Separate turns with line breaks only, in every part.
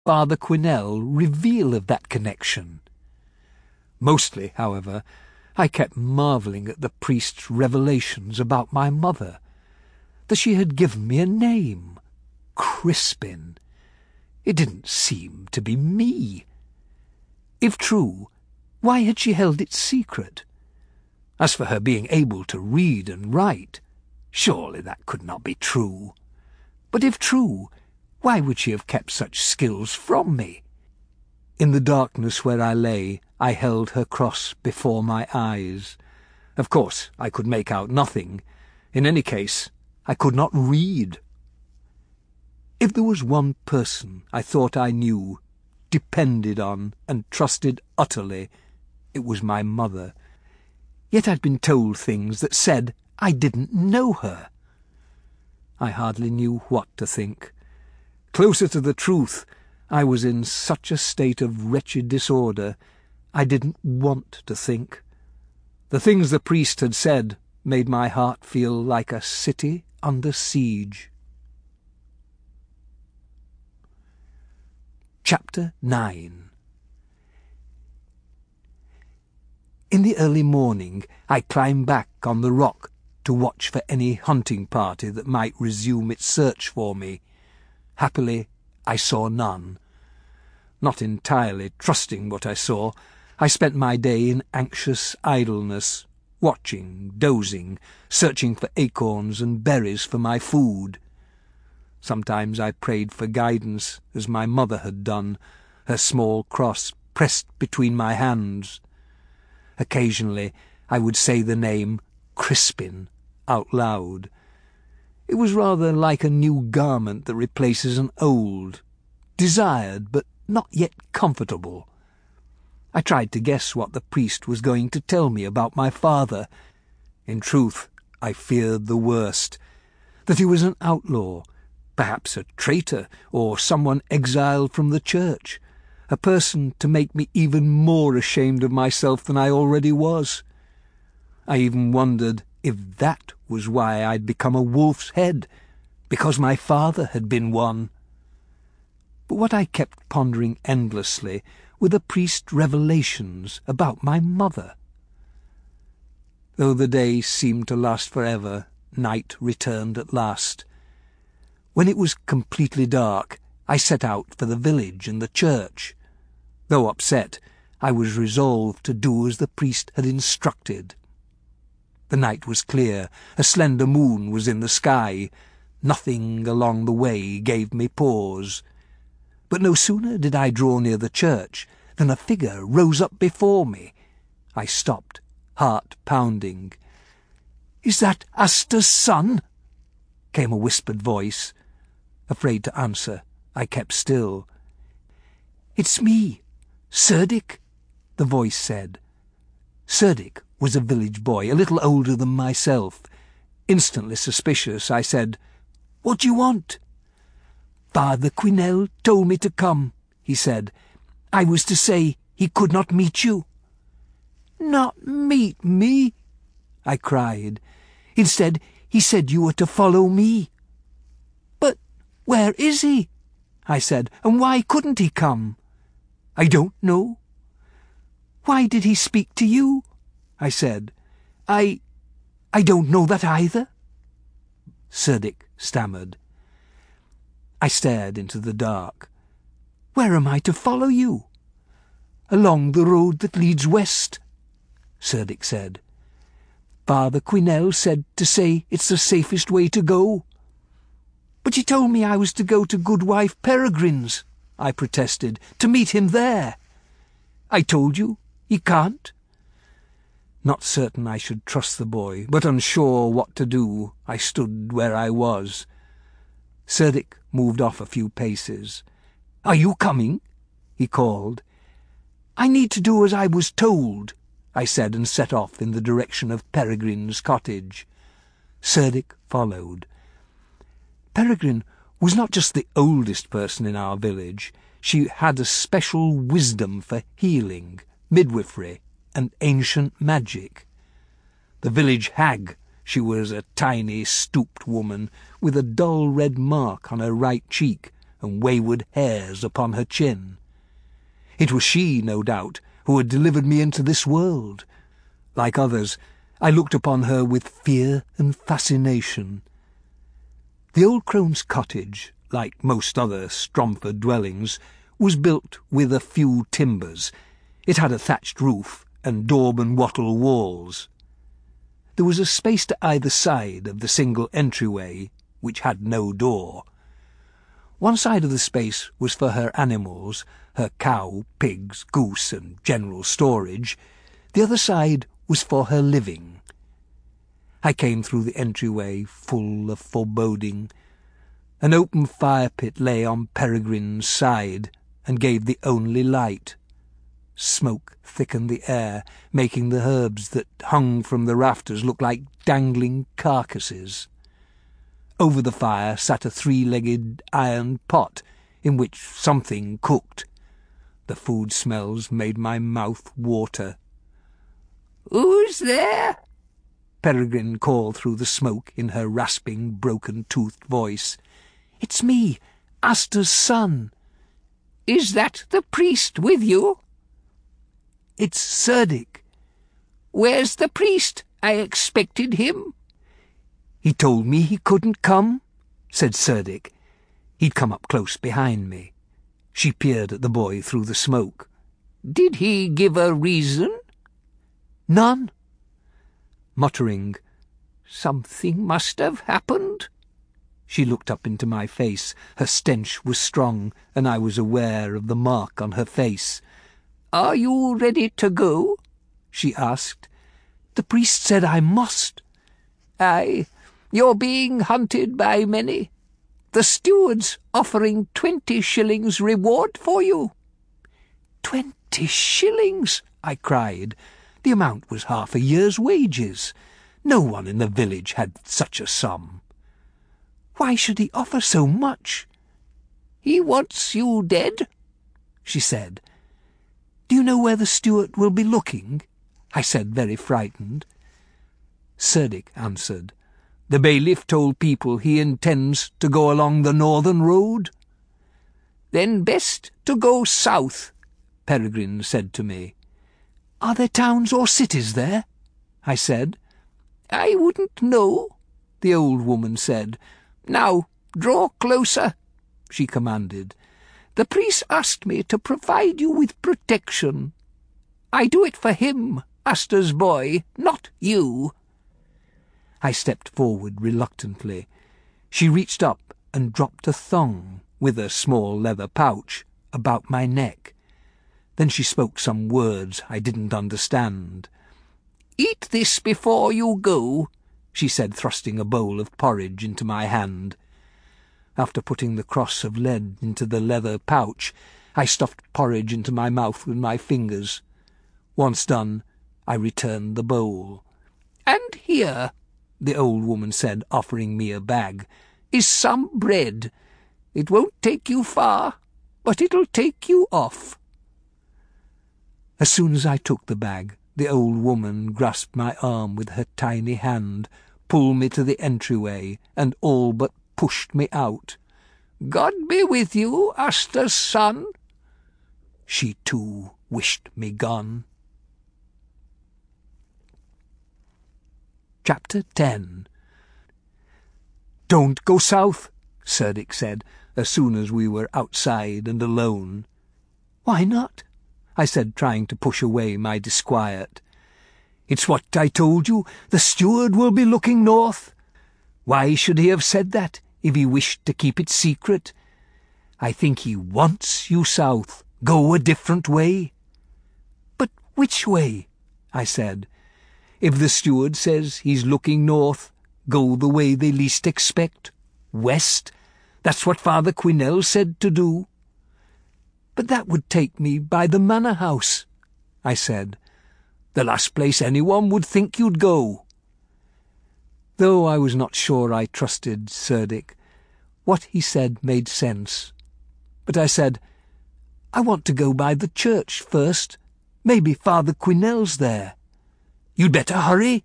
Father Quesnel reveal of that connection? Mostly, however, I kept marvelling at the priest's revelations about my mother, that she had given me a name, Crispin. It didn't seem to be me. If true, why had she held it secret? As for her being able to read and write, surely that could not be true. But if true, why would she have kept such skills from me? In the darkness where I lay, I held her cross before my eyes. Of course, I could make out nothing. In any case, I could not read. If there was one person I thought I knew, depended on, and trusted utterly, it was my mother. Yet I'd been told things that said I didn't know her. I hardly knew what to think. Closer to the truth, I was in such a state of wretched disorder, I didn't want to think. The things the priest had said made my heart feel like a city under siege. Chapter 9. In the early morning I climbed back on the rock to watch for any hunting party that might resume its search for me. Happily, I saw none. Not entirely trusting what I saw, I spent my day in anxious idleness, watching, dozing, searching for acorns and berries for my food. Sometimes I prayed for guidance, as my mother had done, her small cross pressed between my hands. Occasionally I would say the name Crispin out loud. It was rather like a new garment that replaces an old, desired but not yet comfortable. I tried to guess what the priest was going to tell me about my father. In truth, I feared the worst, that he was an outlaw, perhaps a traitor or someone exiled from the church, a person to make me even more ashamed of myself than I already was. I even wondered if that was why I'd become a wolf's head, because my father had been one. But what I kept pondering endlessly were the priest's revelations about my mother. Though the day seemed to last forever, night returned at last. When it was completely dark, I set out for the village and the church. Though upset, I was resolved to do as the priest had instructed. The night was clear, a slender moon was in the sky. Nothing along the way gave me pause. But no sooner did I draw near the church than a figure rose up before me. I stopped, heart pounding. "Is that Asta's son?" came a whispered voice. Afraid to answer, I kept still. "It's me, Cerdic," the voice said. Cerdic was a village boy, a little older than myself. Instantly suspicious, I said, "What do you want?" "Father Quesnel told me to come," he said. "I was to say he could not meet you." "Not meet me?" I cried. "Instead, he said you were to follow me." "But where is he?" I said, "and why couldn't he come?" "I don't know." "Why did he speak to you?" I said. I don't know that either," Cerdic stammered. I stared into the dark. "Where am I to follow you?" "Along the road that leads west," Cerdic said. "Father Quesnel said to say it's the safest way to go." "But he told me I was to go to Goodwife Peregrine's," I protested, "to meet him there." "I told you he can't." Not certain I should trust the boy, but unsure what to do, I stood where I was. Cerdic moved off a few paces. "Are you coming?" he called. "I need to do as I was told," I said, and set off in the direction of Peregrine's cottage. Cerdic followed. Peregrine was not just the oldest person in our village. She had a special wisdom for healing, midwifery, and ancient magic. The village hag, she was a tiny, stooped woman with a dull red mark on her right cheek and wayward hairs upon her chin. It was she, no doubt, who had delivered me into this world. Like others, I looked upon her with fear and fascination. The old crone's cottage, like most other Stromford dwellings, was built with a few timbers. It had a thatched roof and daub and wattle walls. There was a space to either side of the single entryway, which had no door. One side of the space was for her animals, her cow, pigs, goose, and general storage. The other side was for her living. I came through the entryway full of foreboding. An open fire-pit lay on Peregrine's side and gave the only light. Smoke thickened the air, making the herbs that hung from the rafters look like dangling carcasses. Over the fire sat a three-legged iron pot in which something cooked. The food smells made my mouth water. "Who's there?" Peregrine called through the smoke in her rasping, broken-toothed voice. "It's me, Aster's son." "Is that the priest with you?" "It's Cerdic." "Where's the priest? I expected him." "He told me he couldn't come," said Cerdic. He'd come up close behind me. She peered at the boy through the smoke. "Did he give a reason?" "None." Muttering, "Something must have happened." She looked up into my face. Her stench was strong, and I was aware of the mark on her face. "Are you ready to go?" she asked. "The priest said I must." "Aye, you're being hunted by many. The steward's offering 20 shillings reward for you." 20 shillings, I cried. The amount was half a year's wages. No one in the village had such a sum. "Why should he offer so much?" "He wants you dead," she said. "Do you know where the steward will be looking?" I said, very frightened. Cerdic answered, "The bailiff told people he intends to go along the northern road." "Then best to go south," Peregrine said to me. "Are there towns or cities there?" I said. "I wouldn't know," the old woman said. "Now, draw closer," she commanded. "The priest asked me to provide you with protection. I do it for him, Aster's boy, not you." I stepped forward reluctantly. She reached up and dropped a thong, with a small leather pouch, about my neck. Then she spoke some words I didn't understand. "Eat this before you go," she said, thrusting a bowl of porridge into my hand. After putting the cross of lead into the leather pouch, I stuffed porridge into my mouth with my fingers. Once done, I returned the bowl. "And here," the old woman said, offering me a bag, "is some bread. It won't take you far, but it'll take you off." As soon as I took the bag, the old woman grasped my arm with her tiny hand, pulled me to the entryway, and all but pushed me out. "God be with you, Aster's son." She too wished me gone. Chapter 10. "Don't go south," Cerdic said, as soon as we were outside and alone. "Why not?" I said, trying to push away my disquiet. "It's what I told you. The steward will be looking north." "Why should he have said that, if he wished to keep it secret?" "I think he wants you south. Go a different way." "But which way?" I said. "If the steward says he's looking north, go the way they least expect. West. That's what Father Quinnell said to do." "But that would take me by the manor house," I said. "The last place anyone would think you'd go." Though I was not sure I trusted Cerdic, what he said made sense. But I said, "I want to go by the church first. Maybe Father Quinnell's there." "You'd better hurry."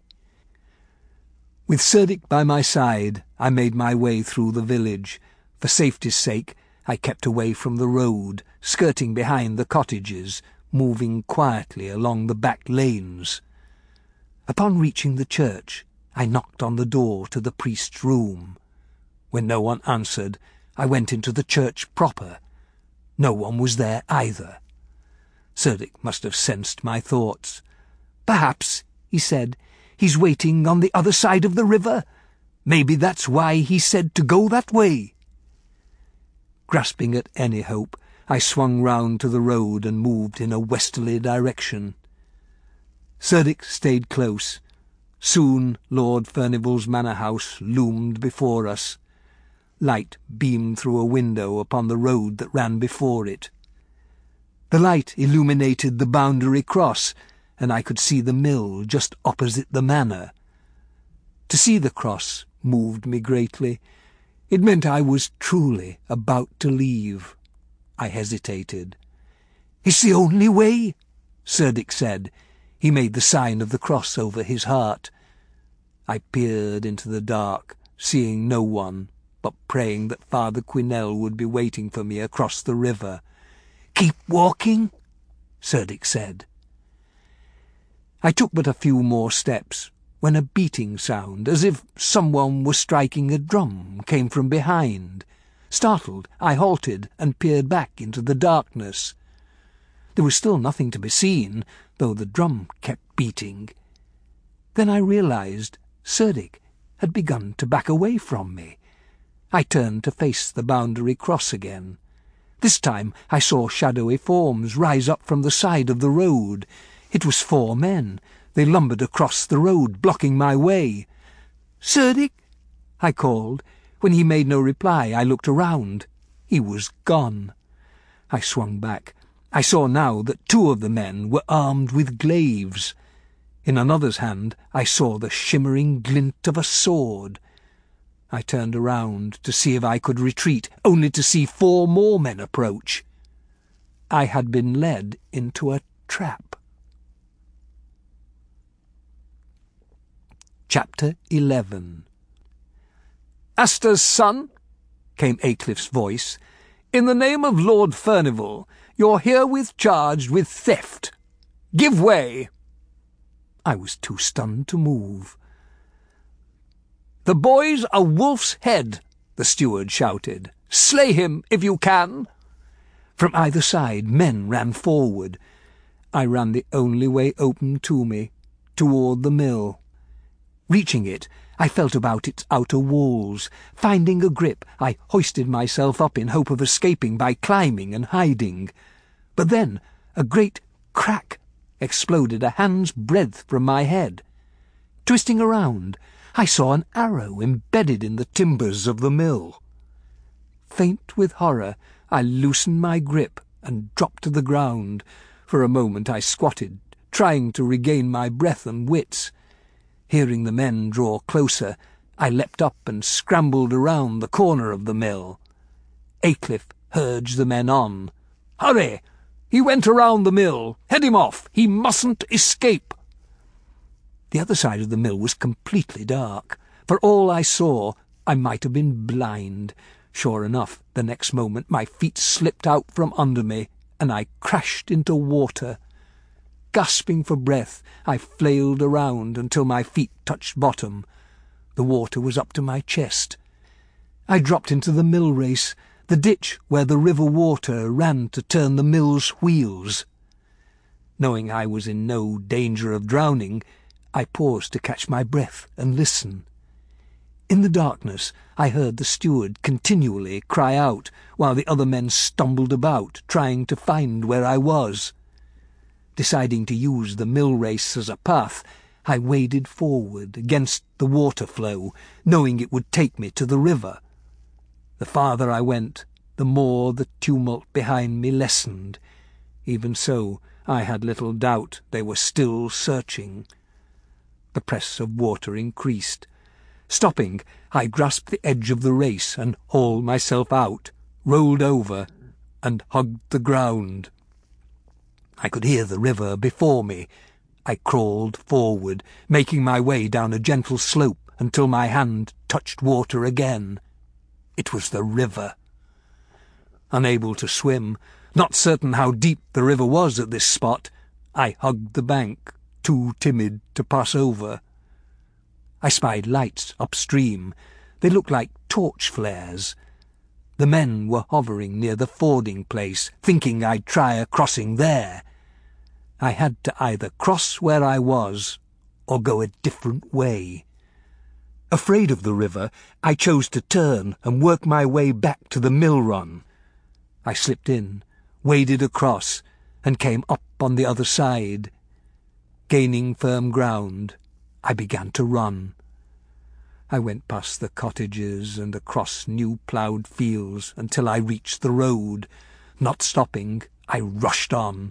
With Cerdic by my side, I made my way through the village. For safety's sake, I kept away from the road, skirting behind the cottages, moving quietly along the back lanes. Upon reaching the church, I knocked on the door to the priest's room. When no one answered, I went into the church proper. No one was there either. Cerdic must have sensed my thoughts. "Perhaps," he said, "he's waiting on the other side of the river. Maybe that's why he said to go that way." Grasping at any hope, I swung round to the road and moved in a westerly direction. Cerdic stayed close. Soon Lord Furnival's manor house loomed before us. Light beamed through a window upon the road that ran before it. The light illuminated the boundary cross, and I could see the mill just opposite the manor. To see the cross moved me greatly. It meant I was truly about to leave. I hesitated. "It's the only way," Cerdic said. He made the sign of the cross over his heart. I peered into the dark, seeing no one, but praying that Father Quesnel would be waiting for me across the river. "Keep walking," Cerdic said. I took but a few more steps, when a beating sound, as if someone was striking a drum, came from behind. Startled, I halted and peered back into the darkness. There was still nothing to be seen, though the drum kept beating. Then I realized Cerdic had begun to back away from me. I turned to face the boundary cross again. This time I saw shadowy forms rise up from the side of the road. It was 4 men. They lumbered across the road, blocking my way. "Cerdic!" I called. When he made no reply, I looked around. He was gone. I swung back. I saw now that 2 of the men were armed with glaives. In another's hand I saw the shimmering glint of a sword. I turned around to see if I could retreat, only to see 4 more men approach. I had been led into a trap. Chapter 11. "Asta's son," came Aycliffe's voice, "in the name of Lord Furnival, you're herewith charged with theft. Give way." I was too stunned to move. "The boy's a wolf's head," the steward shouted. "Slay him if you can." From either side men ran forward. I ran the only way open to me, toward the mill. Reaching it, I felt about its outer walls. Finding a grip, I hoisted myself up in hope of escaping by climbing and hiding. But then a great crack exploded a hand's breadth from my head. Twisting around, I saw an arrow embedded in the timbers of the mill. Faint with horror, I loosened my grip and dropped to the ground. For a moment I squatted, trying to regain my breath and wits. Hearing the men draw closer, I leapt up and scrambled around the corner of the mill. Aycliffe urged the men on. "Hurry! He went around the mill. Head him off. He mustn't escape." The other side of the mill was completely dark. For all I saw, I might have been blind. Sure enough, the next moment my feet slipped out from under me, and I crashed into water. Gasping for breath, I flailed around until my feet touched bottom. The water was up to my chest. I dropped into the mill race, the ditch where the river water ran to turn the mill's wheels. Knowing I was in no danger of drowning, I paused to catch my breath and listen. In the darkness, I heard the steward continually cry out, while the other men stumbled about, trying to find where I was. Deciding to use the mill race as a path, I waded forward against the water flow, knowing it would take me to the river. The farther I went, the more the tumult behind me lessened. Even so, I had little doubt they were still searching. The press of water increased. Stopping, I grasped the edge of the race and hauled myself out, rolled over, and hugged the ground. I could hear the river before me. I crawled forward, making my way down a gentle slope until my hand touched water again. It was the river. Unable to swim, not certain how deep the river was at this spot, I hugged the bank, too timid to pass over. I spied lights upstream. They looked like torch flares. The men were hovering near the fording place, thinking I'd try a crossing there. I had to either cross where I was or go a different way. Afraid of the river, I chose to turn and work my way back to the mill run. I slipped in, waded across, and came up on the other side. Gaining firm ground, I began to run. I went past the cottages and across new ploughed fields until I reached the road. Not stopping, I rushed on.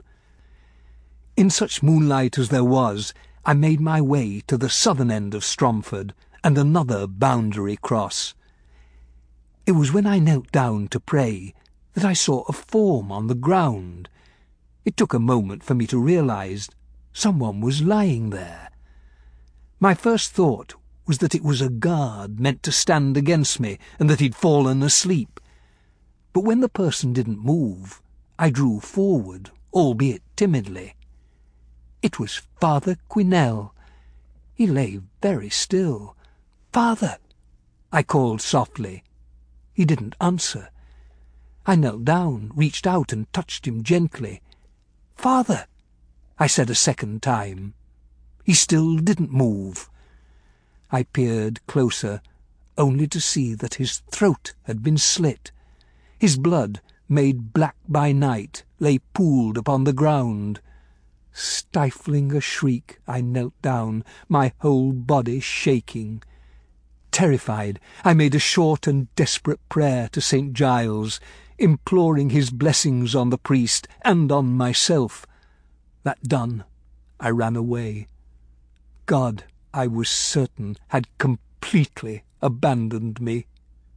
In such moonlight as there was, I made my way to the southern end of Stromford and another boundary cross. It was when I knelt down to pray that I saw a form on the ground. It took a moment for me to realise someone was lying there. My first thought was that it was a guard meant to stand against me and that he'd fallen asleep. But when the person didn't move, I drew forward, albeit timidly. It was Father Quesnel. He lay very still. "Father!" I called softly. He didn't answer. I knelt down, reached out and touched him gently. "Father!" I said a second time. He still didn't move. I peered closer, only to see that his throat had been slit. His blood, made black by night, lay pooled upon the ground. Stifling a shriek, I knelt down, my whole body shaking. Terrified, I made a short and desperate prayer to St. Giles, imploring his blessings on the priest and on myself. That done, I ran away. God, I was certain, had completely abandoned me.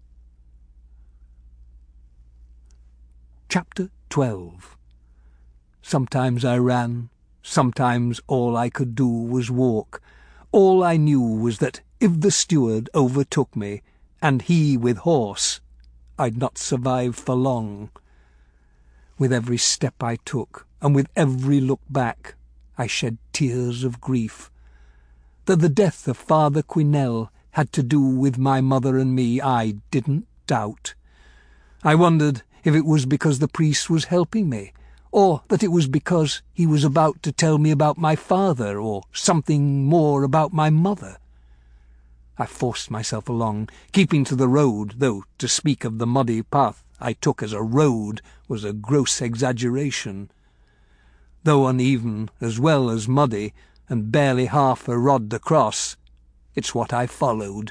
Chapter 12. Sometimes I ran, sometimes all I could do was walk. All I knew was that if the steward overtook me, and he with horse, I'd not survive for long. With every step I took, and with every look back, I shed tears of grief. That the death of Father Quesnel had to do with my mother and me, I didn't doubt. I wondered if it was because the priest was helping me, or that it was because he was about to tell me about my father, or something more about my mother. I forced myself along, keeping to the road, though to speak of the muddy path I took as a road was a gross exaggeration. Though uneven as well as muddy, and barely half a rod across, it's what I followed.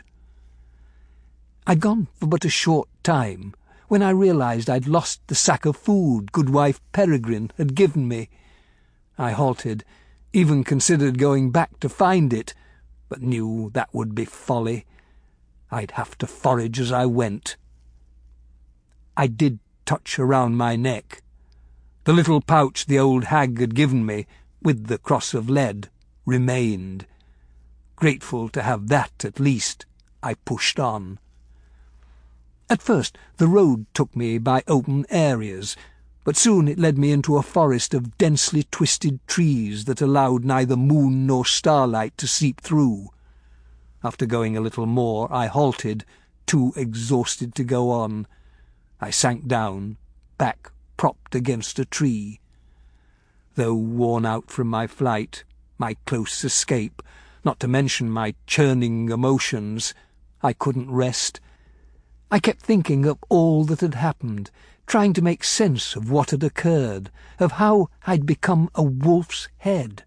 I'd gone for but a short time, when I realised I'd lost the sack of food Goodwife Peregrine had given me. I halted, even considered going back to find it, but knew that would be folly. I'd have to forage as I went. I did touch around my neck. The little pouch the old hag had given me, with the cross of lead, remained. Grateful to have that at least, I pushed on. At first the road took me by open areas, but soon it led me into a forest of densely twisted trees that allowed neither moon nor starlight to seep through. After going a little more, I halted, too exhausted to go on. I sank down, back propped against a tree. Though worn out from my flight, my close escape, not to mention my churning emotions, I couldn't rest. I kept thinking of all that had happened, trying to make sense of what had occurred, of how I'd become a wolf's head.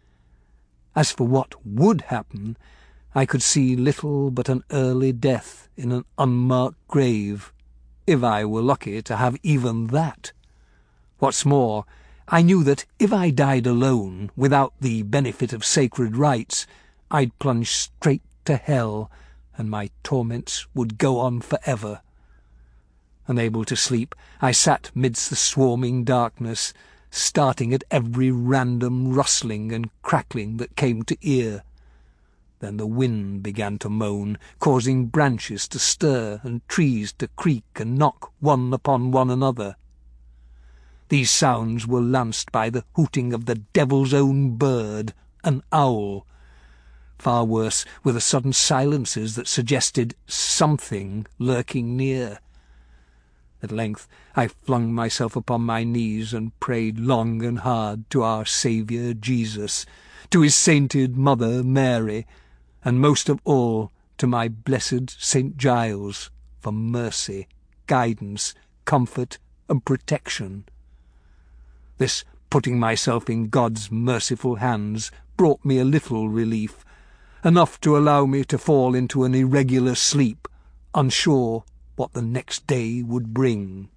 As for what would happen, I could see little but an early death in an unmarked grave, if I were lucky to have even that. What's more, I knew that if I died alone, without the benefit of sacred rites, I'd plunge straight to hell, and my torments would go on forever. Unable to sleep, I sat midst the swarming darkness, starting at every random rustling and crackling that came to ear. Then the wind began to moan, causing branches to stir and trees to creak and knock one upon one another. These sounds were lanced by the hooting of the devil's own bird, an owl. Far worse were the sudden silences that suggested something lurking near. At length I flung myself upon my knees and prayed long and hard to our Saviour Jesus, to his sainted Mother Mary, and most of all to my blessed St. Giles, for mercy, guidance, comfort, and protection. This putting myself in God's merciful hands brought me a little relief, enough to allow me to fall into an irregular sleep, unsure what the next day would bring.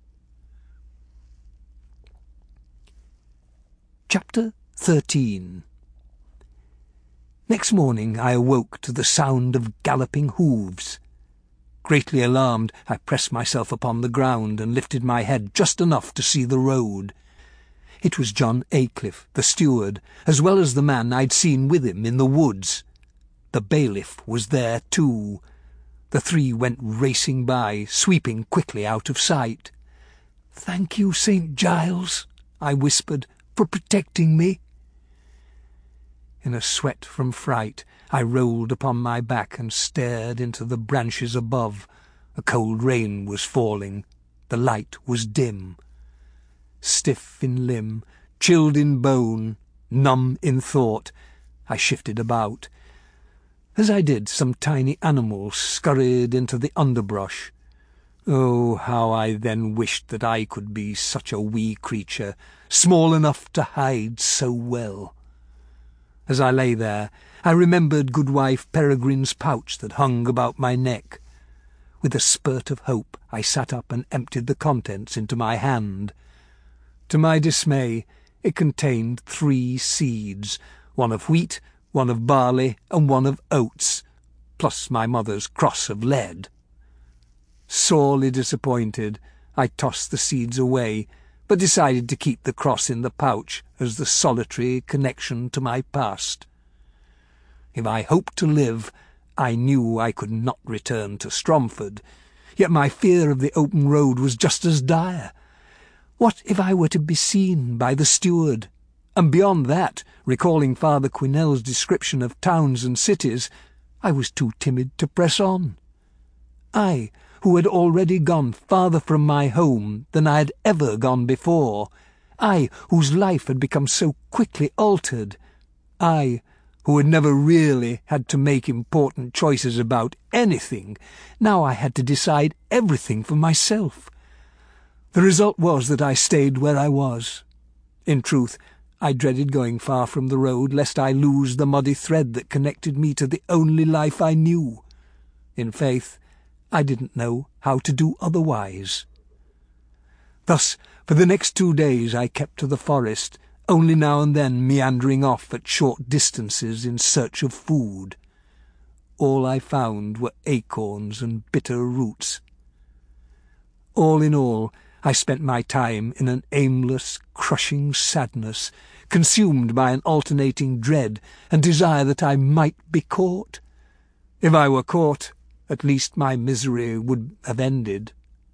Chapter 13. Next morning I awoke to the sound of galloping hoofs. Greatly alarmed, I pressed myself upon the ground and lifted my head just enough to see the road. It was John Aycliffe, the steward, as well as the man I'd seen with him in the woods. The bailiff was there too. The three went racing by, sweeping quickly out of sight. "Thank you, St. Giles," I whispered, "for protecting me." In a sweat from fright, I rolled upon my back and stared into the branches above. A cold rain was falling. The light was dim. Stiff in limb, chilled in bone, numb in thought, I shifted about. As I did, some tiny animals scurried into the underbrush. Oh, how I then wished that I could be such a wee creature, small enough to hide so well. As I lay there, I remembered Goodwife Peregrine's pouch that hung about my neck. With a spurt of hope, I sat up and emptied the contents into my hand. To my dismay, it contained 3 seeds, one of wheat, one of barley, and one of oats, plus my mother's cross of lead. Sorely disappointed, I tossed the seeds away, but decided to keep the cross in the pouch as the solitary connection to my past. If I hoped to live, I knew I could not return to Stromford, yet my fear of the open road was just as dire. What if I were to be seen by the steward? And beyond that, recalling Father Quinnell's description of towns and cities, I was too timid to press on. I, who had already gone farther from my home than I had ever gone before, I, whose life had become so quickly altered, I, who had never really had to make important choices about anything, now I had to decide everything for myself. The result was that I stayed where I was. In truth, I dreaded going far from the road, lest I lose the muddy thread that connected me to the only life I knew. In faith, I didn't know how to do otherwise. Thus, for the next 2 days I kept to the forest, only now and then meandering off at short distances in search of food. All I found were acorns and bitter roots. All in all, I spent my time in an aimless, crushing sadness, consumed by an alternating dread and desire that I might be caught. If I were caught, at least my misery would have ended.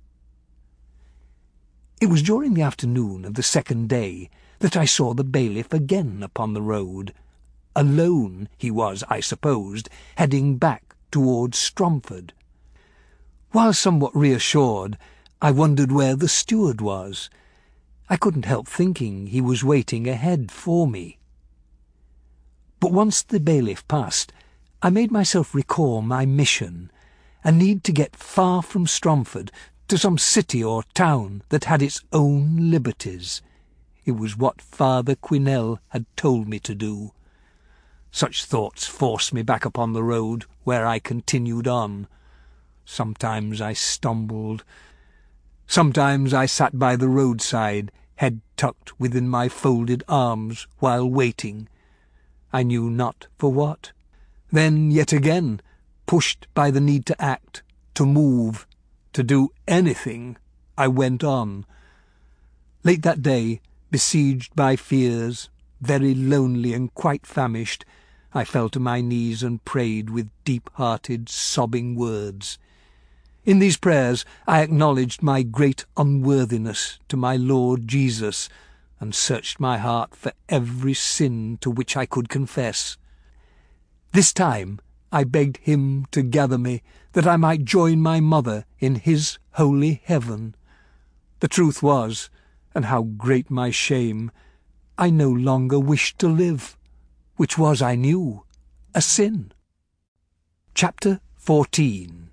It was during the afternoon of the 2nd day that I saw the bailiff again upon the road. Alone he was, I supposed, heading back towards Stromford. While somewhat reassured, I wondered where the steward was. I couldn't help thinking he was waiting ahead for me. But once the bailiff passed, I made myself recall my mission, a need to get far from Stromford, to some city or town that had its own liberties. It was what Father Quinnell had told me to do. Such thoughts forced me back upon the road, where I continued on. Sometimes I stumbled. Sometimes I sat by the roadside, head tucked within my folded arms, while waiting. I knew not for what. Then, yet again, pushed by the need to act, to move, to do anything, I went on. Late that day, besieged by fears, very lonely and quite famished, I fell to my knees and prayed with deep-hearted, sobbing words. In these prayers I acknowledged my great unworthiness to my Lord Jesus, and searched my heart for every sin to which I could confess. This time I begged him to gather me, that I might join my mother in his holy heaven. The truth was, and how great my shame, I no longer wished to live, which was, I knew, a sin. Chapter 14.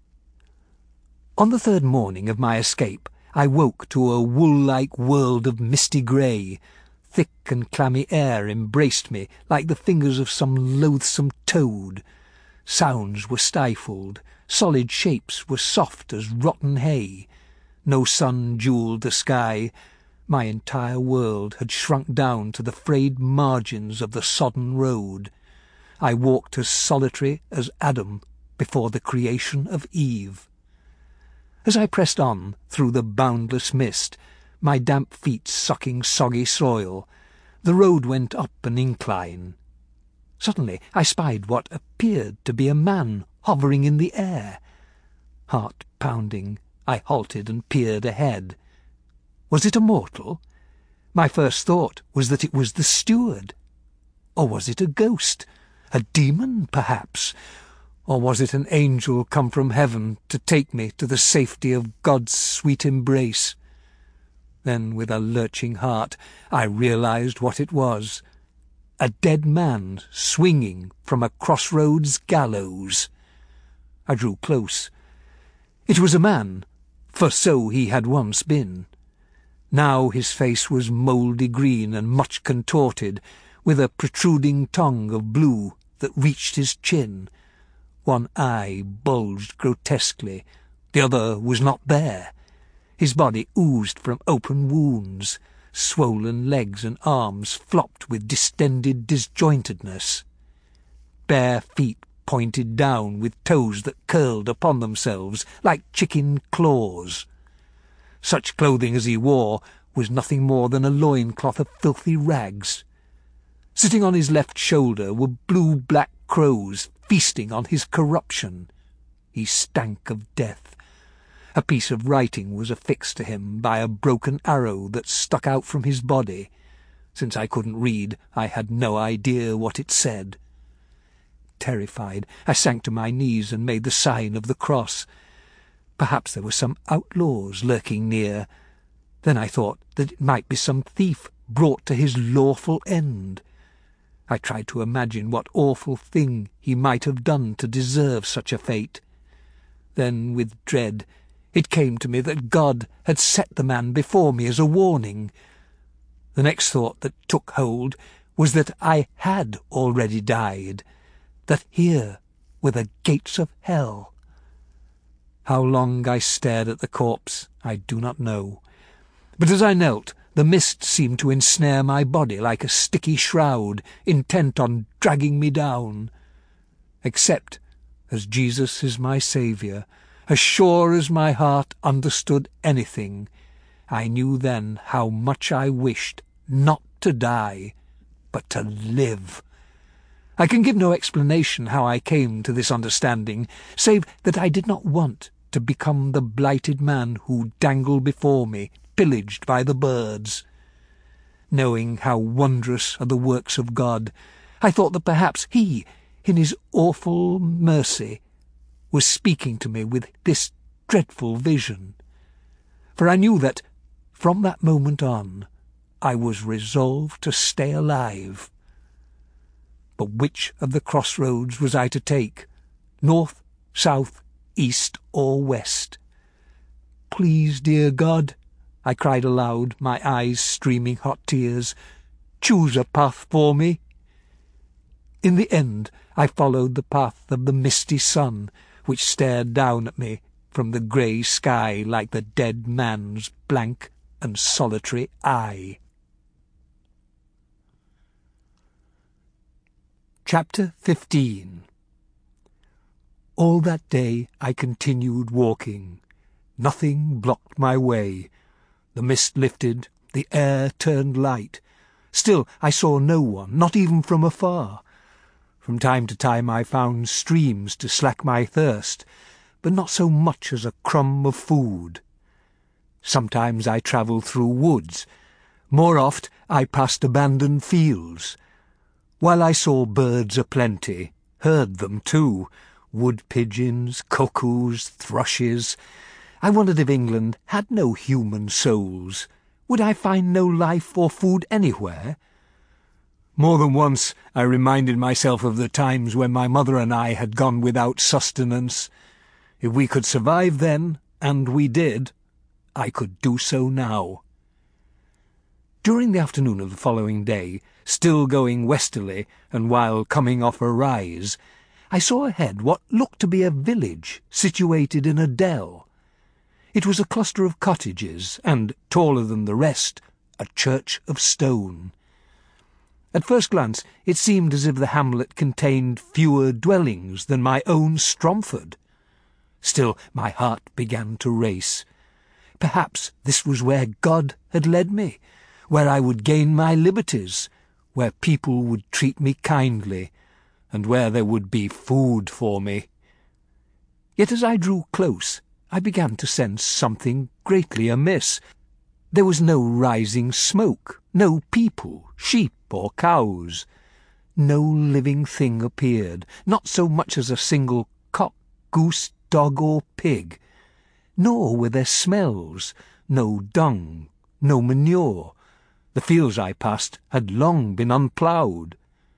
On the third morning of my escape, I woke to a wool-like world of misty grey. Thick and clammy air embraced me like the fingers of some loathsome toad. Sounds were stifled, solid shapes were soft as rotten hay. No sun jewelled the sky. My entire world had shrunk down to the frayed margins of the sodden road. I walked as solitary as Adam before the creation of Eve. As I pressed on through the boundless mist, my damp feet sucking soggy soil, the road went up an incline. Suddenly I spied what appeared to be a man hovering in the air. Heart pounding, I halted and peered ahead. Was it a mortal? My first thought was that it was the steward. Or was it a ghost? A demon, perhaps? Or was it an angel come from heaven to take me to the safety of God's sweet embrace? Then, with a lurching heart, I realized what it was. A dead man swinging from a crossroads gallows. I drew close. It was a man, for so he had once been. Now his face was mouldy green and much contorted, with a protruding tongue of blue that reached his chin. One eye bulged grotesquely, the other was not there. His body oozed from open wounds. Swollen legs and arms flopped with distended disjointedness. Bare feet pointed down with toes that curled upon themselves like chicken claws. Such clothing as he wore was nothing more than a loincloth of filthy rags. Sitting on his left shoulder were blue-black crows feasting on his corruption. He stank of death. A piece of writing was affixed to him by a broken arrow that stuck out from his body. Since I couldn't read, I had no idea what it said. Terrified, I sank to my knees and made the sign of the cross. Perhaps there were some outlaws lurking near. Then I thought that it might be some thief brought to his lawful end. I tried to imagine what awful thing he might have done to deserve such a fate. Then, with dread, it came to me that God had set the man before me as a warning. The next thought that took hold was that I had already died, that here were the gates of hell. How long I stared at the corpse, I do not know. But as I knelt, the mist seemed to ensnare my body like a sticky shroud, intent on dragging me down. Except as Jesus is my Saviour, as sure as my heart understood anything, I knew then how much I wished not to die, but to live. I can give no explanation how I came to this understanding, save that I did not want to become the blighted man who dangled before me, pillaged by the birds. Knowing how wondrous are the works of God, I thought that perhaps he, in his awful mercy, was speaking to me with this dreadful vision. For I knew that, from that moment on, I was resolved to stay alive. But which of the crossroads was I to take? North, south, east, or west? "Please, dear God," I cried aloud, my eyes streaming hot tears, "choose a path for me." In the end I followed the path of the misty sun, which stared down at me from the grey sky like the dead man's blank and solitary eye. Chapter 15. All that day I continued walking. Nothing blocked my way. The mist lifted, the air turned light. Still I saw no one, not even from afar. From time to time I found streams to slack my thirst, but not so much as a crumb of food. Sometimes I travelled through woods. More oft I passed abandoned fields. While I saw birds aplenty, heard them too, wood-pigeons, cuckoos, thrushes, I wondered if England had no human souls. Would I find no life or food anywhere? More than once I reminded myself of the times when my mother and I had gone without sustenance. If we could survive then, and we did, I could do so now. During the afternoon of the following day, still going westerly, and while coming off a rise, I saw ahead what looked to be a village situated in a dell. It was a cluster of cottages, and, taller than the rest, a church of stone. At first glance it seemed as if the hamlet contained fewer dwellings than my own Stromford. Still my heart began to race. Perhaps this was where God had led me, where I would gain my liberties, where people would treat me kindly, and where there would be food for me. Yet as I drew close, I began to sense something greatly amiss. There was no rising smoke, no people, sheep or cows. No living thing appeared, not so much as a single cock, goose, dog or pig. Nor were there smells, no dung, no manure. The fields I passed had long been unploughed.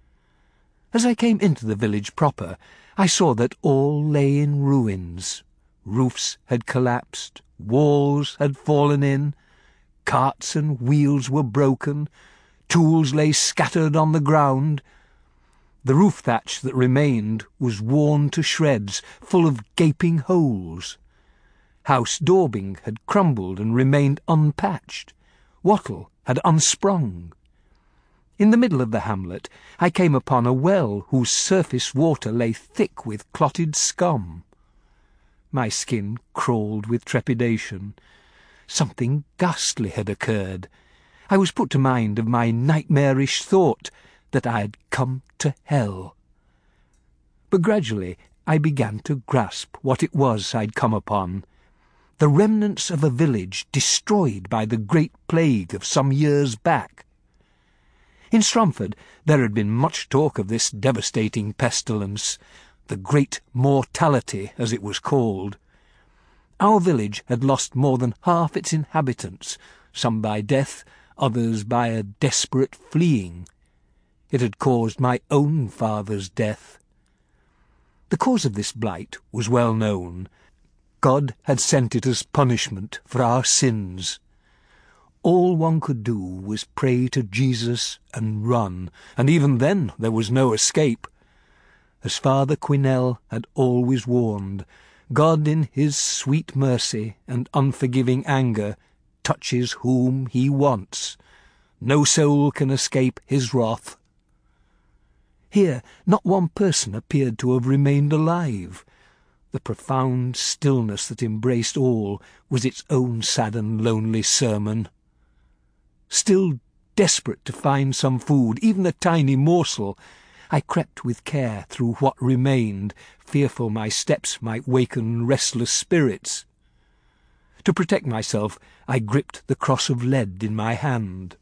As I came into the village proper, I saw that all lay in ruins. Roofs had collapsed, walls had fallen in, carts and wheels were broken, tools lay scattered on the ground. The roof thatch that remained was worn to shreds, full of gaping holes. House daubing had crumbled and remained unpatched. Wattle had unsprung. In the middle of the hamlet I came upon a well whose surface water lay thick with clotted scum. My skin crawled with trepidation. Something ghastly had occurred. I was put to mind of my nightmarish thought that I had come to hell. But gradually I began to grasp what it was I'd come upon. The remnants of a village destroyed by the great plague of some years back. In Stromford there had been much talk of this devastating pestilence, the Great Mortality, as it was called. Our village had lost more than half its inhabitants, some by death, others by a desperate fleeing. It had caused my own father's death. The cause of this blight was well known. God had sent it as punishment for our sins. All one could do was pray to Jesus and run, and even then there was no escape. As Father Quinnell had always warned, God in his sweet mercy and unforgiving anger touches whom he wants. No soul can escape his wrath. Here not one person appeared to have remained alive. The profound stillness that embraced all was its own sad and lonely sermon. Still desperate to find some food, even a tiny morsel, I crept with care through what remained, fearful my steps might waken restless spirits. To protect myself, I gripped the cross of lead in my hand.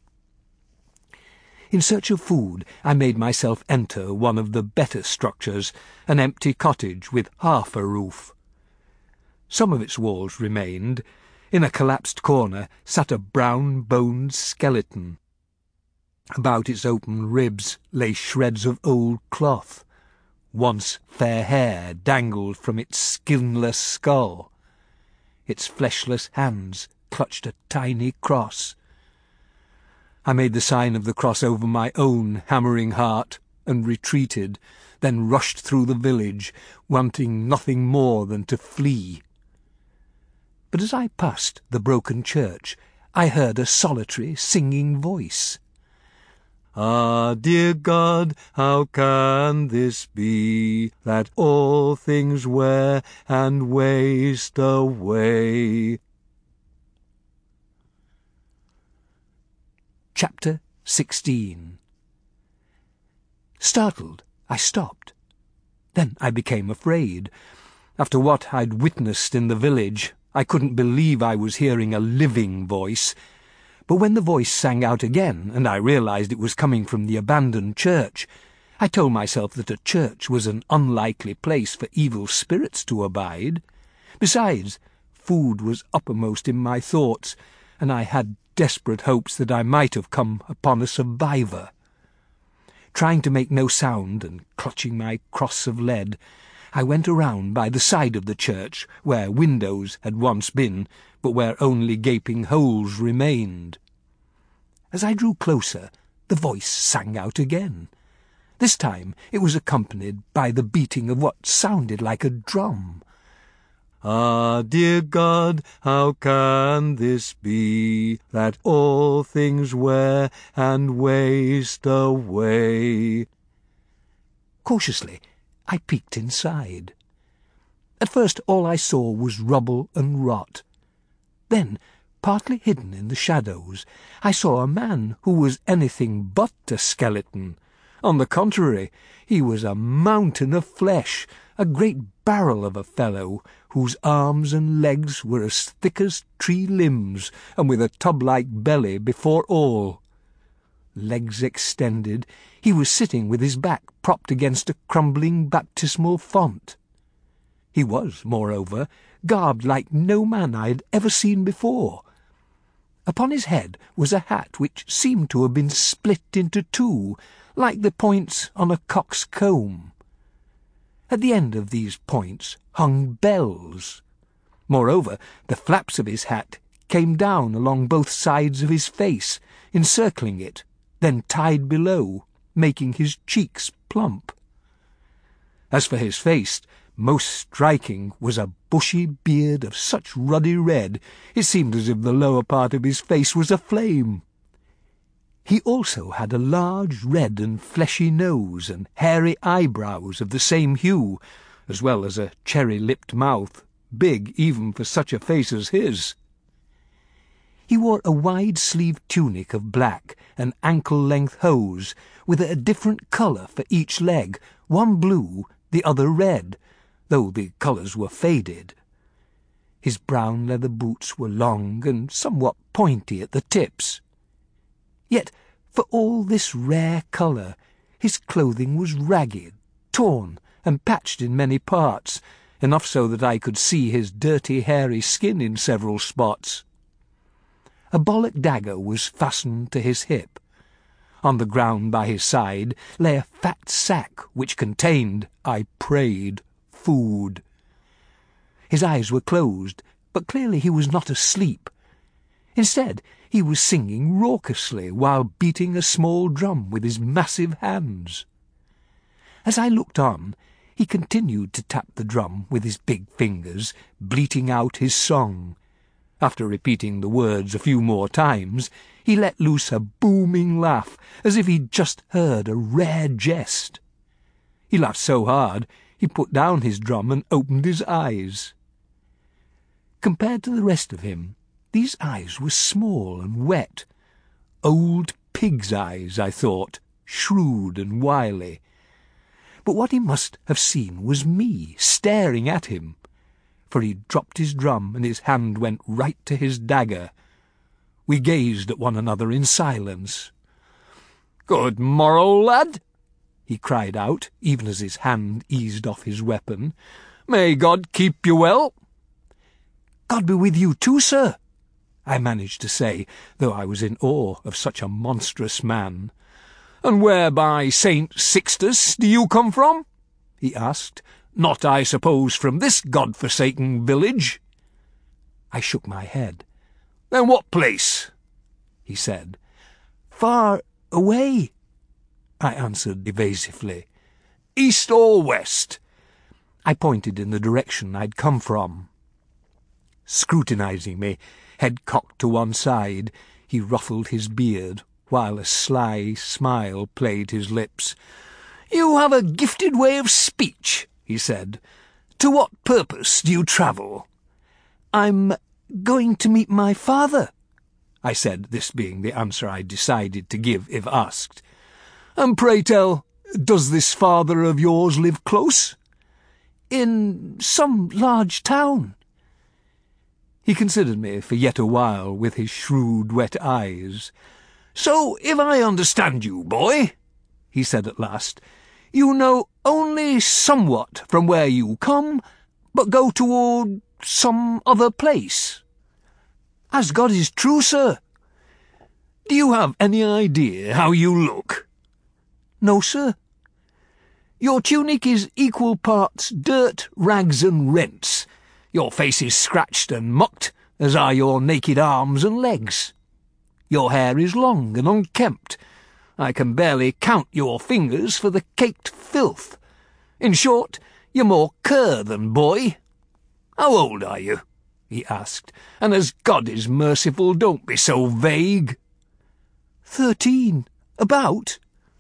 In search of food, I made myself enter one of the better structures, an empty cottage with half a roof. Some of its walls remained. In a collapsed corner sat a brown-boned skeleton. About its open ribs lay shreds of old cloth. Once fair hair dangled from its skinless skull. Its fleshless hands clutched a tiny cross. I made the sign of the cross over my own hammering heart and retreated, then rushed through the village, wanting nothing more than to flee. But as I passed the broken church, I heard a solitary singing voice. Ah, dear God, how can this be, that all things wear and waste away? Chapter 16. Startled, I stopped. Then I became afraid. After what I'd witnessed in the village, I couldn't believe I was hearing a living voice. But when the voice sang out again, and I realized it was coming from the abandoned church, I told myself that a church was an unlikely place for evil spirits to abide. Besides, food was uppermost in my thoughts, and I had desperate hopes that I might have come upon a survivor. Trying to make no sound and clutching my cross of lead, I went around by the side of the church, where windows had once been, but where only gaping holes remained. As I drew closer, the voice sang out again. This time it was accompanied by the beating of what sounded like a drum. "Ah, dear God, how can this be, that all things wear and waste away?" Cautiously, I peeked inside. At first all I saw was rubble and rot. Then, partly hidden in the shadows, I saw a man who was anything but a skeleton. On the contrary, he was a mountain of flesh, a great barrel of a fellow, whose arms and legs were as thick as tree limbs, and with a tub-like belly before all. Legs extended, he was sitting with his back propped against a crumbling baptismal font. He was, moreover, garbed like no man I had ever seen before. Upon his head was a hat which seemed to have been split into two, like the points on a cock's comb. At the end of these points hung bells. Moreover, the flaps of his hat came down along both sides of his face, encircling it, then tied below, making his cheeks plump. As for his face, most striking was a bushy beard of such ruddy red, it seemed as if the lower part of his face was aflame. He also had a large red and fleshy nose and hairy eyebrows of the same hue, as well as a cherry-lipped mouth, big even for such a face as his. He wore a wide-sleeved tunic of black and ankle-length hose, with a different colour for each leg, one blue, the other red, though the colours were faded. His brown leather boots were long and somewhat pointy at the tips. Yet, for all this rare colour, his clothing was ragged, torn, and patched in many parts, enough so that I could see his dirty, hairy skin in several spots. A bollock dagger was fastened to his hip. On the ground by his side lay a fat sack which contained, I prayed, food. His eyes were closed, but clearly he was not asleep. Instead, he was singing raucously while beating a small drum with his massive hands. As I looked on, he continued to tap the drum with his big fingers, bleating out his song. After repeating the words a few more times, he let loose a booming laugh, as if he'd just heard a rare jest. He laughed so hard, he put down his drum and opened his eyes. Compared to the rest of him, these eyes were small and wet. Old pig's eyes, I thought, shrewd and wily. But what he must have seen was me, staring at him, for he dropped his drum and his hand went right to his dagger. We gazed at one another in silence. "Good morrow, lad," he cried out, even as his hand eased off his weapon. "May God keep you well." "God be with you too, sir," I managed to say, though I was in awe of such a monstrous man. "And where by St. Sixtus do you come from?" he asked. "Not, I suppose, from this God-forsaken village?" I shook my head. "Then what place?" he said. "Far away," I answered evasively. "East or west?" I pointed in the direction I'd come from. Scrutinizing me, head cocked to one side, he ruffled his beard, while a sly smile played his lips. "You have a gifted way of speech," he said. "To what purpose do you travel?" "I'm going to meet my father," I said, this being the answer I decided to give if asked. "And pray tell, Does this father of yours live close?" "In some large town." He considered me for yet a while with his shrewd, wet eyes. "So, if I understand you, boy," he said at last, "you know only somewhat from where you come, but go toward some other place." "As God is true, sir." "Do you have any idea how you look?" "No, sir." "Your tunic is equal parts dirt, rags, and rents. Your face is scratched and mucked, as are your naked arms and legs. Your hair is long and unkempt. I can barely count your fingers for the caked filth. In short, you're more cur than boy. How old are you?" he asked, "and as God is merciful, don't be so vague." 13. About?"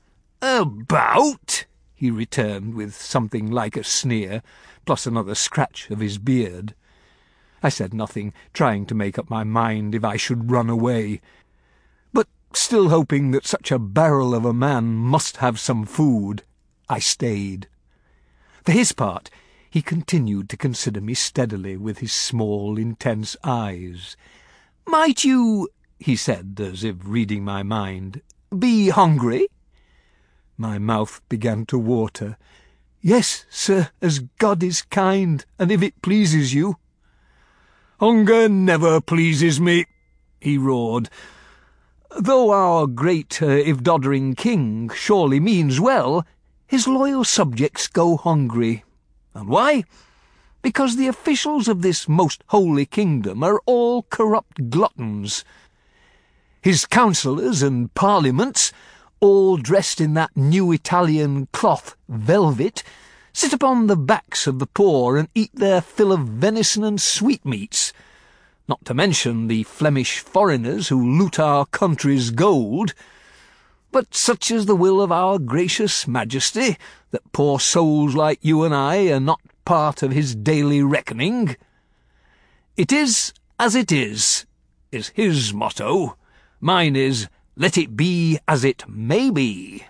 "About?" he returned with something like a sneer, plus another scratch of his beard. I said nothing, trying to make up my mind if I should run away, but still hoping that such a barrel of a man must have some food, I stayed. For his part, he continued to consider me steadily with his small, intense eyes. "Might you," he said, as if reading my mind, "be hungry?" My mouth began to water. "Yes, sir, as God is kind, and if it pleases you." "Hunger never pleases me," he roared. "Though our great, if doddering king surely means well, his loyal subjects go hungry. And why? Because the officials of this most holy kingdom are all corrupt gluttons. His councillors and parliaments, all dressed in that new Italian cloth velvet, sit upon the backs of the poor and eat their fill of venison and sweetmeats, not to mention the Flemish foreigners who loot our country's gold. But such is the will of our gracious Majesty, that poor souls like you and I are not part of his daily reckoning. It is as it is his motto. Mine is, let it be as it may be.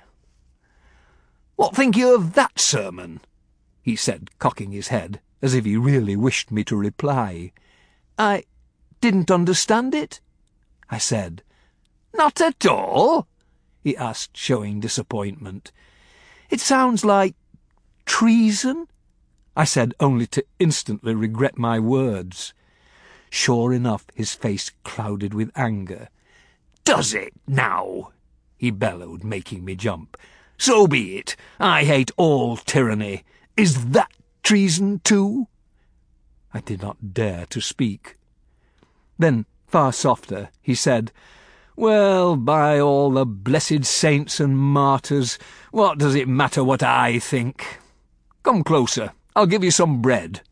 What think you of that sermon?" he said, cocking his head, as if he really wished me to reply. "I didn't understand it," I said. "Not at all?" he asked, showing disappointment. "It sounds like treason," I said, only to instantly regret my words. Sure enough, his face clouded with anger. "Does it, now?" he bellowed, making me jump. "So be it. I hate all tyranny. Is that treason too?" I did not dare to speak. Then, far softer, he said, "Well, by all the blessed saints and martyrs, what does it matter what I think? Come closer. I'll give you some bread."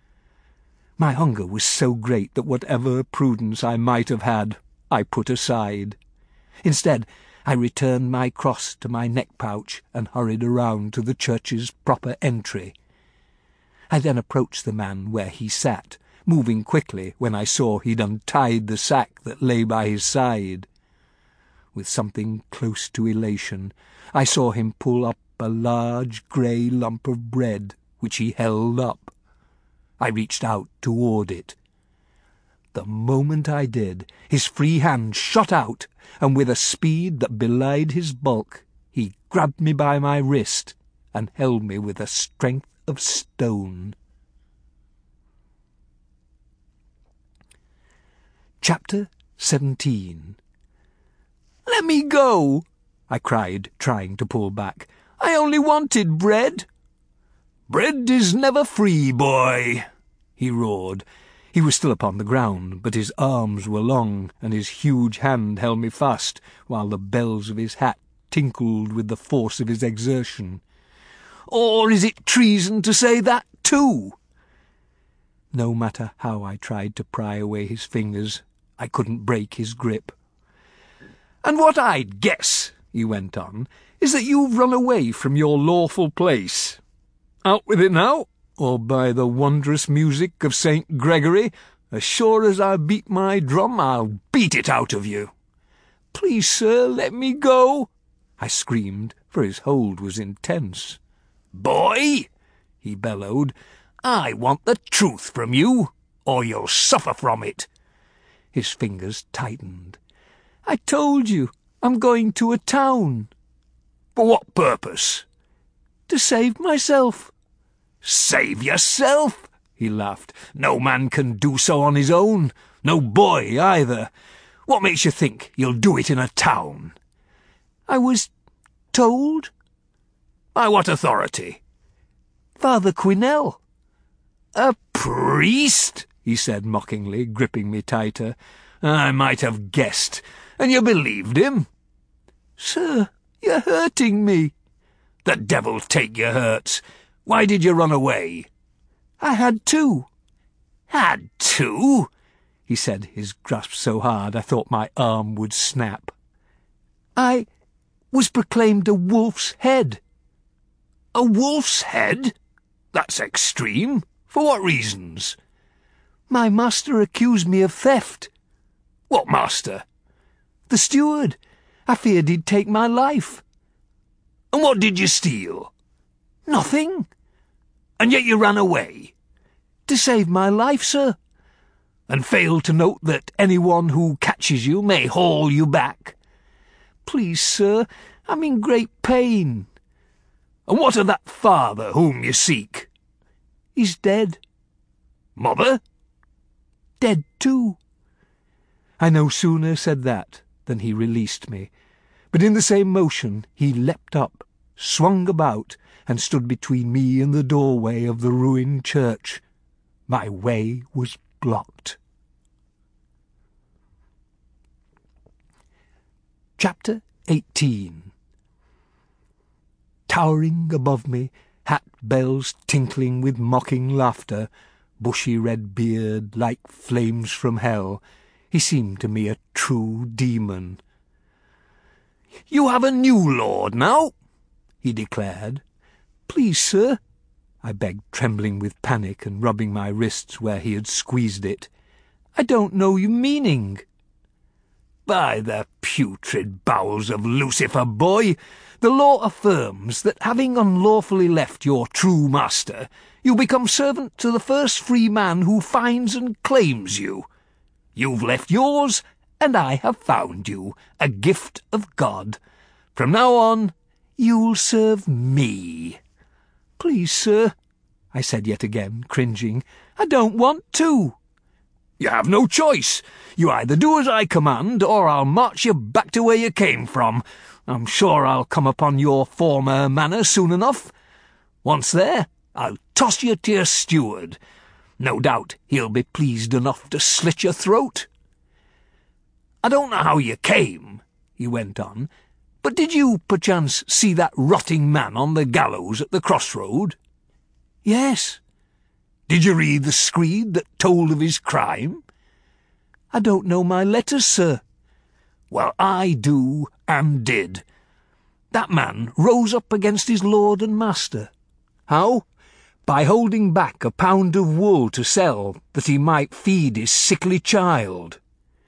My hunger was so great that whatever prudence I might have had, I put aside. Instead, I returned my cross to my neck-pouch and hurried around to the church's proper entry. I then approached the man where he sat, moving quickly when I saw he'd untied the sack that lay by his side. With something close to elation, I saw him pull up a large grey lump of bread, which he held up. I reached out toward it. The moment I did, his free hand shot out, and with a speed that belied his bulk, he grabbed me by my wrist and held me with a strength of stone. Chapter 17. "Let me go!" I cried, trying to pull back. "I only wanted bread." "Bread is never free, boy," he roared. He was still upon the ground, but his arms were long, and his huge hand held me fast, while the bells of his hat tinkled with the force of his exertion. "Or is it treason to say that too?" No matter how I tried to pry away his fingers, I couldn't break his grip. "And what I'd guess," he went on, "is that you've run away from your lawful place. Out with it now, or by the wondrous music of St. Gregory, as sure as I beat my drum, I'll beat it out of you." "Please, sir, let me go," I screamed, for his hold was intense. "Boy," he bellowed, "I want the truth from you, or you'll suffer from it." His fingers tightened. "I told you, I'm going to a town." "For what purpose?" "To save myself." "Save yourself?" he laughed. "No man can do so on his own. No boy either. What makes you think you'll do it in a town?" "I was told." "By what authority?" "Father Quesnel." "A priest?" he said mockingly, gripping me tighter. "I might have guessed. And you believed him?" "Sir, you're hurting me." "The devil take your hurts. Why did you run away?" "I had to." "Had to?" he said, his grasp so hard I thought my arm would snap. "I was proclaimed a wolf's head." "A wolf's head? That's extreme. For what reasons?" "My master accused me of theft." "What master?" "The steward. I feared he'd take my life." "And what did you steal?" "Nothing." "And yet you ran away?" "To save my life, sir." "And failed to note that anyone who catches you may haul you back?"
"Please, sir, I'm in great pain."
"And what of that father whom you seek?"
"He's dead."
"Mother?"
"Dead too."
I no sooner said that than he released me, but in the same motion he leapt up, swung about, and stood between me and the doorway of the ruined church. My way was blocked. Chapter 18. Towering above me, hat bells tinkling with mocking laughter, bushy red beard like flames from hell, he seemed to me a true demon. "You have a new lord now," he declared.
"Please, sir,"
I begged, trembling with panic and rubbing my wrists where he had squeezed it.
"I don't know your meaning."
"By the putrid bowels of Lucifer, boy, the law affirms that having unlawfully left your true master, you become servant to the first free man who finds and claims you. You've left yours, and I have found you, a gift of God. From now on, you'll serve me."
"Please, sir,"
I said yet again, cringing.
"I don't want to."
"You have no choice. You either do as I command, or I'll march you back to where you came from. I'm sure I'll come upon your former manner soon enough. Once there, I'll toss you to your steward. No doubt he'll be pleased enough to slit your throat. I don't know how you came," he went on, "but did you perchance see that rotting man on the gallows at the crossroad?"
"Yes."
"Did you read the screed that told of his crime?"
"I don't know my letters, sir."
"Well, I do, and did. That man rose up against his lord and master. How? By holding back a pound of wool to sell, that he might feed his sickly child.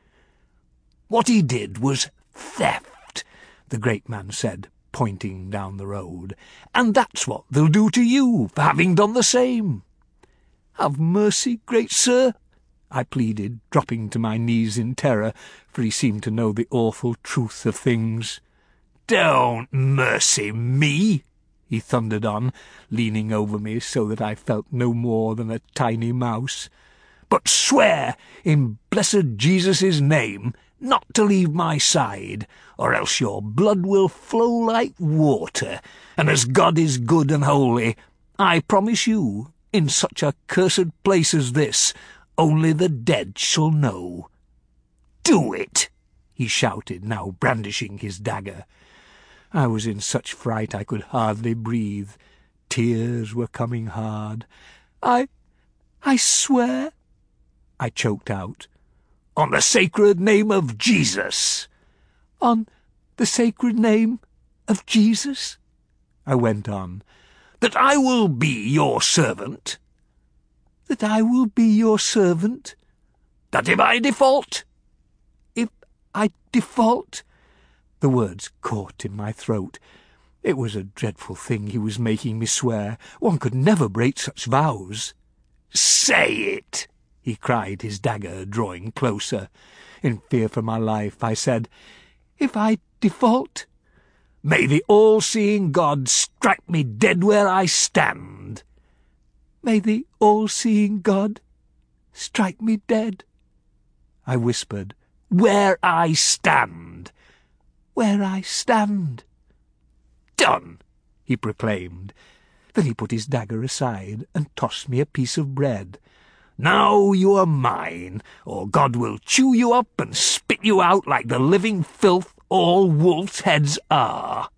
What he did was theft," the great man said, pointing down the road, "and that's what they'll do to you for having done the same."
"Have mercy, great sir,"
I pleaded, dropping to my knees in terror, for he seemed to know the awful truth of things. "Don't mercy me," he thundered on, leaning over me so that I felt no more than a tiny mouse, "but swear, in blessed Jesus' name, not to leave my side, or else your blood will flow like water, and as God is good and holy, I promise you, in such a cursed place as this, only the dead shall know. Do it!" he shouted, now brandishing his dagger. I was in such fright I could hardly breathe. Tears were coming hard.
I swear,"
I choked out. "On the sacred name of Jesus."
"On the sacred name of Jesus,"
I went on, "that I will be your servant."
"That I will be your servant."
"That if I default—"
"If I default—"
The words caught in my throat. It was a dreadful thing he was making me swear. One could never break such vows.
"Say it!"
he cried, his dagger drawing closer. In fear for my life, I said, "If I default,
may the all-seeing God strike me dead where I stand."
"May the all-seeing God strike me dead," I whispered.
"Where I stand."
"Where I stand."
"Done,"
he proclaimed. Then he put his dagger aside and tossed me a piece of bread.
"Now you are mine, or God will chew you up and spit you out like the living filth all wolves' heads are."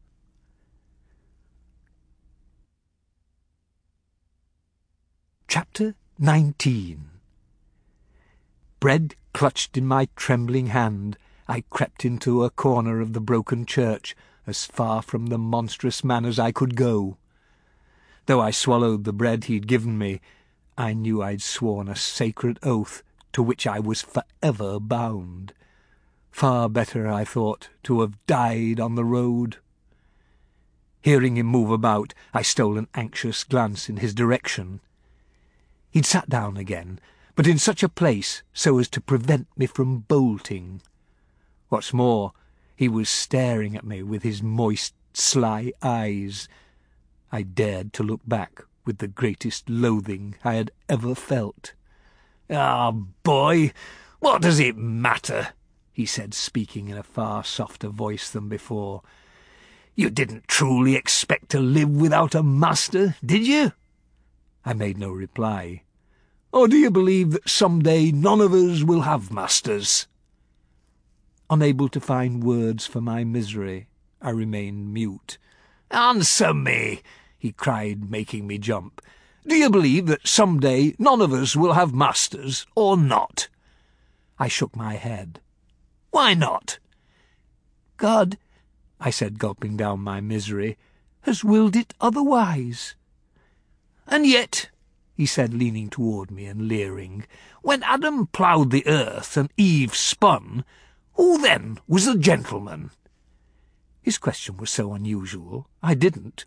Chapter 19. Bread clutched in my trembling hand, I crept into a corner of the broken church, as far from the monstrous man as I could go. Though I swallowed the bread he'd given me, I knew I'd sworn a sacred oath to which I was forever bound. Far better, I thought, to have died on the road. Hearing him move about, I stole an anxious glance in his direction. He'd sat down again, but in such a place so as to prevent me from bolting. What's more, he was staring at me with his moist, sly eyes. I dared to look back with the greatest loathing I had ever felt.
"Ah, boy, what does it matter?" he said, speaking in a far softer voice than before. "You didn't truly expect to live without a master, did you?"
I made no reply.
"Or do you believe that some day none of us will have masters?"
Unable to find words for my misery, I remained mute.
"Answer me!" he cried, making me jump. "Do you believe that some day none of us will have masters, or not?"
I shook my head.
"Why not?"
"God," I said, gulping down my misery, "has willed it otherwise."
"And yet," he said, leaning toward me and leering, "when Adam ploughed the earth and Eve spun, who then was the gentleman?"
His question was so unusual, I didn't,